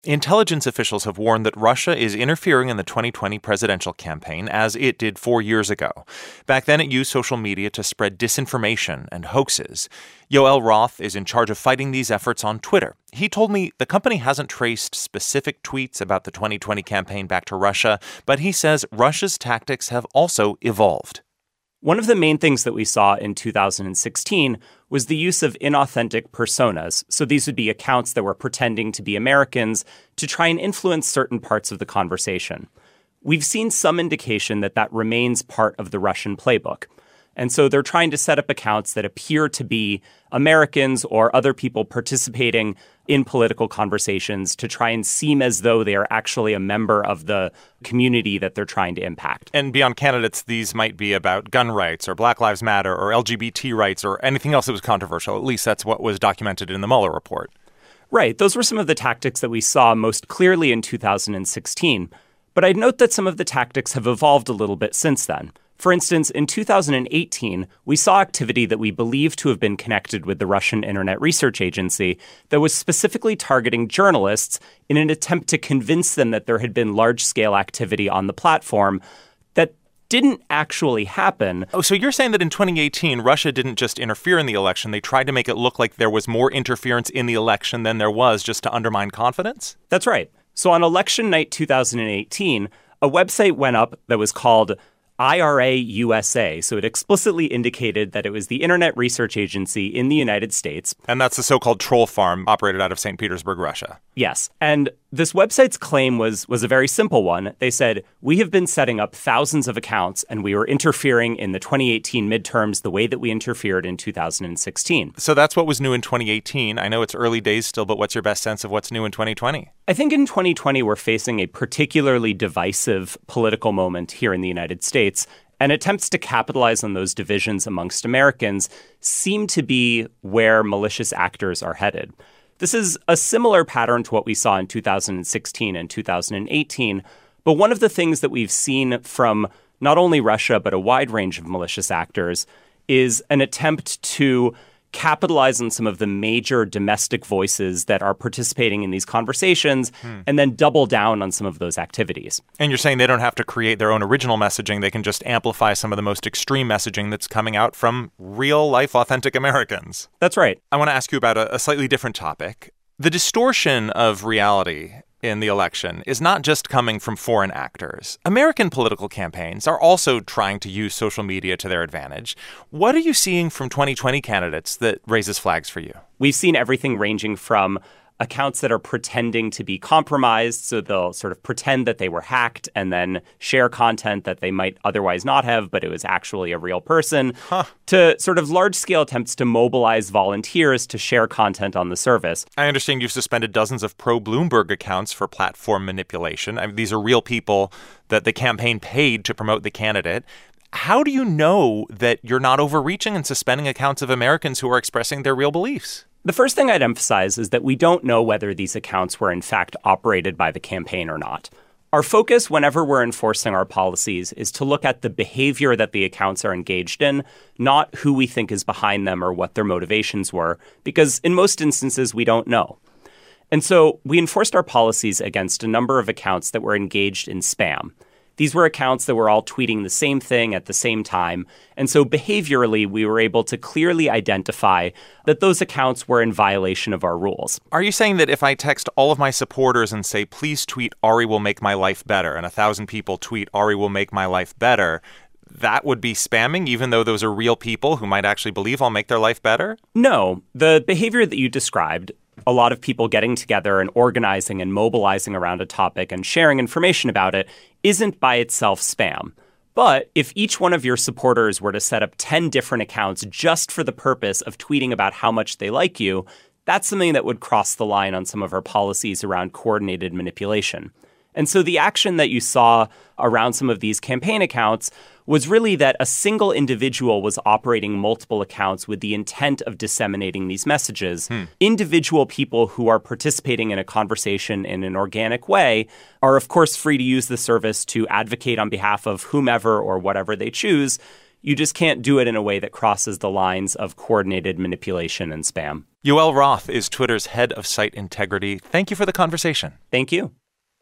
Intelligence officials have warned that Russia is interfering in the 2020 presidential campaign, as it did 4 years ago. Back then, it used social media to spread disinformation and hoaxes. Yoel Roth is in charge of fighting these efforts on Twitter. He told me the company hasn't traced specific tweets about the 2020 campaign back to Russia, but he says Russia's tactics have also evolved. One of the main things that we saw in 2016 was the use of inauthentic personas. So these would be accounts that were pretending to be Americans to try and influence certain parts of the conversation. We've seen some indication that that remains part of the Russian playbook. And so they're trying to set up accounts that appear to be Americans or other people participating in political conversations to try and seem as though they are actually a member of the community that they're trying to impact. And beyond candidates, these might be about gun rights or Black Lives Matter or LGBT rights or anything else that was controversial. At least that's what was documented in the Mueller report. Right. Those were some of the tactics that we saw most clearly in 2016. But I'd note that some of the tactics have evolved a little bit since then. For instance, in 2018, we saw activity that we believe to have been connected with the Russian Internet Research Agency that was specifically targeting journalists in an attempt to convince them that there had been large-scale activity on the platform that didn't actually happen. Oh, so you're saying that in 2018, Russia didn't just interfere in the election. They tried to make it look like there was more interference in the election than there was just to undermine confidence? That's right. So on election night 2018, a website went up that was called IRA USA, so it explicitly indicated that it was the Internet Research Agency in the United States. And that's the so-called troll farm operated out of St. Petersburg, Russia. Yes. And this website's claim was a very simple one. They said, we have been setting up thousands of accounts and we were interfering in the 2018 midterms the way that we interfered in 2016. So that's what was new in 2018. I know it's early days still, but what's your best sense of what's new in 2020? I think in 2020, we're facing a particularly divisive political moment here in the United States, and attempts to capitalize on those divisions amongst Americans seem to be where malicious actors are headed. This is a similar pattern to what we saw in 2016 and 2018, but one of the things that we've seen from not only Russia, but a wide range of malicious actors is an attempt to capitalize on some of the major domestic voices that are participating in these conversations and then double down on some of those activities. And you're saying they don't have to create their own original messaging. They can just amplify some of the most extreme messaging that's coming out from real-life, authentic Americans. That's right. I want to ask you about a slightly different topic. The distortion of reality in the election is not just coming from foreign actors. American political campaigns are also trying to use social media to their advantage. What are you seeing from 2020 candidates that raises flags for you? We've seen everything ranging from accounts that are pretending to be compromised, so they'll sort of pretend that they were hacked and then share content that they might otherwise not have, but it was actually a real person, to sort of large-scale attempts to mobilize volunteers to share content on the service. I understand you've suspended dozens of pro-Bloomberg accounts for platform manipulation. I mean, these are real people that the campaign paid to promote the candidate. How do you know that you're not overreaching and suspending accounts of Americans who are expressing their real beliefs? The first thing I'd emphasize is that we don't know whether these accounts were in fact operated by the campaign or not. Our focus whenever we're enforcing our policies is to look at the behavior that the accounts are engaged in, not who we think is behind them or what their motivations were, because in most instances we don't know. And so we enforced our policies against a number of accounts that were engaged in spam. These were accounts that were all tweeting the same thing at the same time. And so behaviorally, we were able to clearly identify that those accounts were in violation of our rules. Are you saying that if I text all of my supporters and say, please tweet Ari will make my life better, and 1,000 people tweet Ari will make my life better, that would be spamming, even though those are real people who might actually believe I'll make their life better? No. The behavior that you described, a lot of people getting together and organizing and mobilizing around a topic and sharing information about it, isn't by itself spam. But if each one of your supporters were to set up 10 different accounts just for the purpose of tweeting about how much they like you, that's something that would cross the line on some of our policies around coordinated manipulation. And so the action that you saw around some of these campaign accounts was really that a single individual was operating multiple accounts with the intent of disseminating these messages. Individual people who are participating in a conversation in an organic way are, of course, free to use the service to advocate on behalf of whomever or whatever they choose. You just can't do it in a way that crosses the lines of coordinated manipulation and spam. Yoel Roth is Twitter's head of site integrity. Thank you for the conversation. Thank you.